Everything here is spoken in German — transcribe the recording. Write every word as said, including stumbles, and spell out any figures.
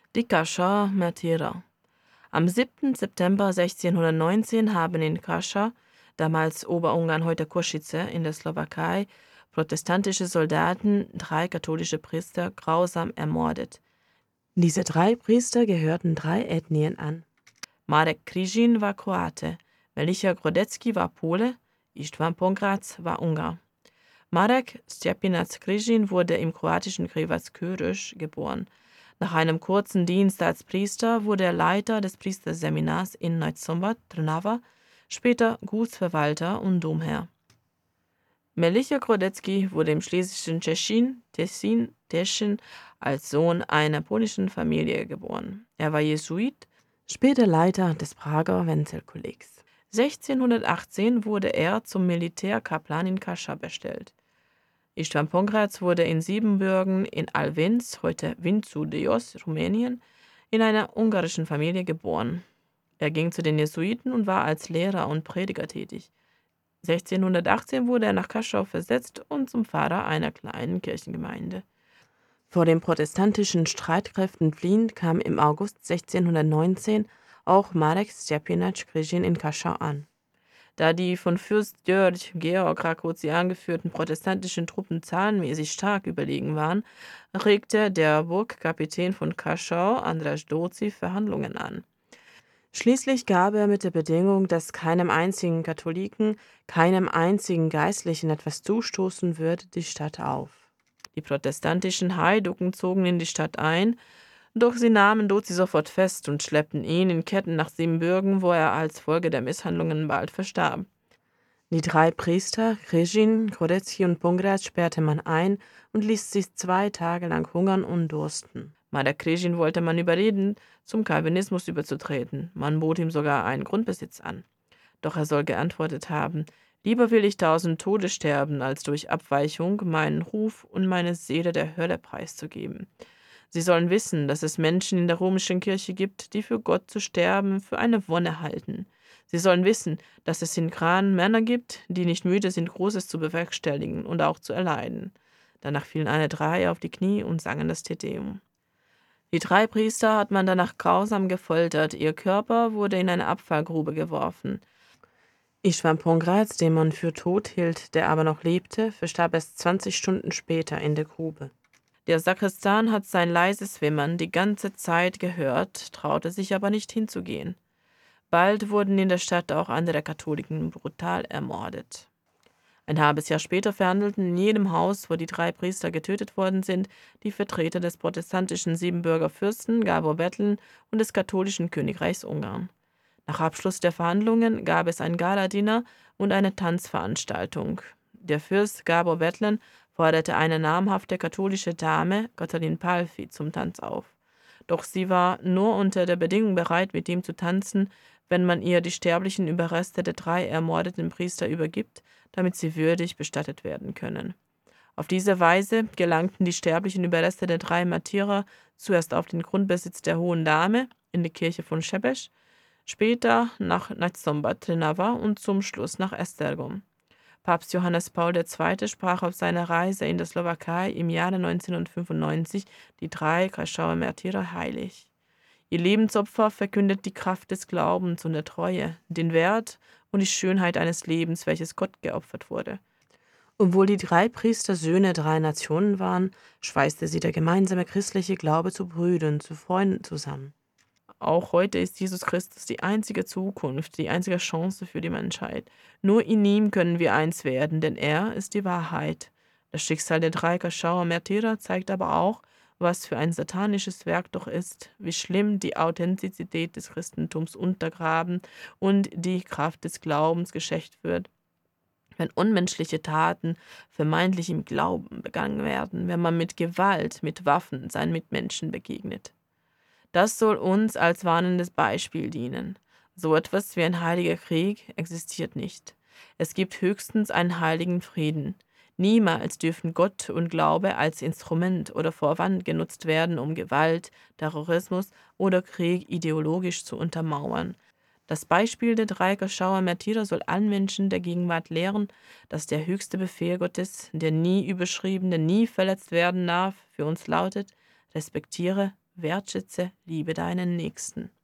Die Kaschauer Märtyrer. Am siebten September sechzehnhundertneunzehn haben in Kaschau, damals Oberungarn, heute Košice in der Slowakei, protestantische Soldaten drei katholische Priester grausam ermordet. Diese drei Priester gehörten drei Ethnien an. Marek Križin war Kroate, Melicha Grodecki war Pole, Istvan Pongrac war Ungar. Marek Stepinac Križin wurde im kroatischen Krivac Körisch geboren. Nach einem kurzen Dienst als Priester wurde er Leiter des Priesterseminars in Neusombat, Trnava, später Gutsverwalter und Domherr. Melicha Grodecki wurde im schlesischen Tschechien, Tessin, Teschen als Sohn einer polnischen Familie geboren. Er war Jesuit, später Leiter des Prager Wenzelkollegs. sechzehnhundertachtzehn wurde er zum Militärkaplan in Kaschau bestellt. Istvan Pongrac wurde in Siebenbürgen in Alvins, heute Vințu de Jos, Rumänien, in einer ungarischen Familie geboren. Er ging zu den Jesuiten und war als Lehrer und Prediger tätig. sechzehnhundertachtzehn wurde er nach Kaschau versetzt und zum Pfarrer einer kleinen Kirchengemeinde. Vor den protestantischen Streitkräften fliehend kam im August sechzehnhundertneunzehn auch Marek Stepinac Križin in Kaschau an. Da die von Fürst György Georg Rákóczi angeführten protestantischen Truppen zahlenmäßig stark überlegen waren, regte der Burgkapitän von Kaschau, András Dózsi, Verhandlungen an. Schließlich gab er mit der Bedingung, dass keinem einzigen Katholiken, keinem einzigen Geistlichen etwas zustoßen würde, die Stadt auf. Die protestantischen Heiducken zogen in die Stadt ein, doch sie nahmen Dózsi sofort fest und schleppten ihn in Ketten nach Siebenbürgen, wo er als Folge der Misshandlungen bald verstarb. Die drei Priester, Križin, Grodecki und Pongrac, sperrte man ein und ließ sie zwei Tage lang hungern und dursten. Marek Križin wollte man überreden, zum Calvinismus überzutreten. Man bot ihm sogar einen Grundbesitz an. Doch er soll geantwortet haben: Lieber will ich tausend Tode sterben, als durch Abweichung meinen Ruf und meine Seele der Hölle preiszugeben. Sie sollen wissen, dass es Menschen in der römischen Kirche gibt, die für Gott zu sterben für eine Wonne halten. Sie sollen wissen, dass es in Gran Männer gibt, die nicht müde sind, Großes zu bewerkstelligen und auch zu erleiden. Danach fielen alle drei auf die Knie und sangen das Te Deum. Die drei Priester hat man danach grausam gefoltert, ihr Körper wurde in eine Abfallgrube geworfen. Istvan Pongrac, den man für tot hielt, der aber noch lebte, verstarb erst zwanzig Stunden später in der Grube. Der Sakristan hat sein leises Wimmern die ganze Zeit gehört, traute sich aber nicht hinzugehen. Bald wurden in der Stadt auch andere Katholiken brutal ermordet. Ein halbes Jahr später verhandelten in jedem Haus, wo die drei Priester getötet worden sind, die Vertreter des protestantischen Siebenbürger Fürsten Gábor Bethlen und des katholischen Königreichs Ungarn. Nach Abschluss der Verhandlungen gab es ein Galadiner und eine Tanzveranstaltung. Der Fürst Gábor Bethlen forderte eine namhafte katholische Dame, Katalin Pálffy, zum Tanz auf. Doch sie war nur unter der Bedingung bereit, mit ihm zu tanzen, wenn man ihr die sterblichen Überreste der drei ermordeten Priester übergibt, damit sie würdig bestattet werden können. Auf diese Weise gelangten die sterblichen Überreste der drei Märtyrer zuerst auf den Grundbesitz der Hohen Dame in die Kirche von Sebeș, später nach Nagyszombat, Trnava und zum Schluss nach Esztergom. Papst Johannes Paul der Zweite sprach auf seiner Reise in der Slowakei im Jahre neunzehnhundertfünfundneunzig die drei Kaschauer Märtyrer heilig. Ihr Lebensopfer verkündet die Kraft des Glaubens und der Treue, den Wert und die Schönheit eines Lebens, welches Gott geopfert wurde. Obwohl die drei Priester Söhne drei Nationen waren, schweißte sie der gemeinsame christliche Glaube zu Brüdern, zu Freunden zusammen. Auch heute ist Jesus Christus die einzige Zukunft, die einzige Chance für die Menschheit. Nur in ihm können wir eins werden, denn er ist die Wahrheit. Das Schicksal der drei Kaschauer Märtyrer zeigt aber auch, was für ein satanisches Werk doch ist, wie schlimm die Authentizität des Christentums untergraben und die Kraft des Glaubens geschwächt wird, wenn unmenschliche Taten vermeintlich im Glauben begangen werden, wenn man mit Gewalt, mit Waffen seinen Mitmenschen begegnet. Das soll uns als warnendes Beispiel dienen. So etwas wie ein heiliger Krieg existiert nicht. Es gibt höchstens einen heiligen Frieden. Niemals dürfen Gott und Glaube als Instrument oder Vorwand genutzt werden, um Gewalt, Terrorismus oder Krieg ideologisch zu untermauern. Das Beispiel der drei Kaschauer Märtyrer soll allen Menschen der Gegenwart lehren, dass der höchste Befehl Gottes, der nie überschrieben, der nie verletzt werden darf, für uns lautet: Respektiere wertschätze, liebe deinen Nächsten.